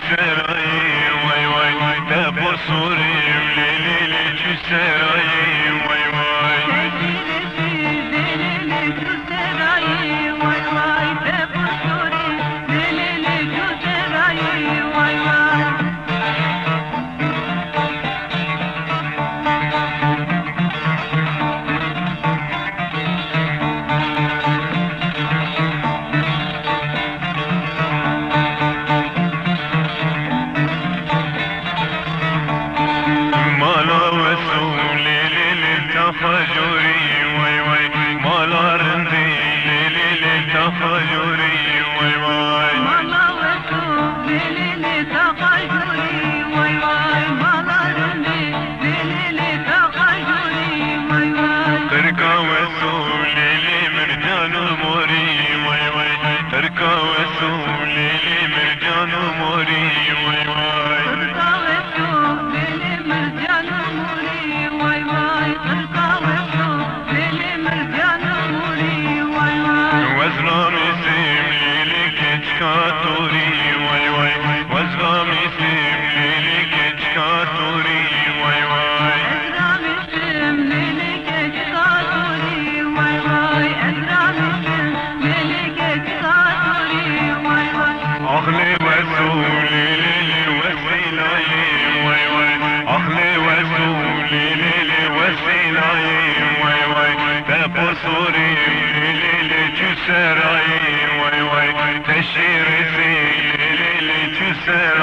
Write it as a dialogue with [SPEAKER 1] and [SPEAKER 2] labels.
[SPEAKER 1] çüserayı vay vay Tepo sorim lelele çüserayı vay vay Tafajuri vay vay maların dilili tafajuri vay vay
[SPEAKER 2] malavetu dilili tafajuri vay vay maların dilili tafajuri vay vay
[SPEAKER 1] Terka ve sulili mercanı mori vay vay Terka ve sulili mercanı mori vay vay
[SPEAKER 2] Terka ve sulili mercanı mori vay vay
[SPEAKER 1] Katuri vay vay Vazgami simlili geç katuri vay vay
[SPEAKER 2] Ezrami simlili geç katuri vay vay Ezrami simlili geç katuri vay vay
[SPEAKER 1] Ahli ve sulili vesilayi vay vay Ahli ve sulili vesilayi vay vay Tepo sorim lili cüserayi vay vay Teşirisi lili cüserayi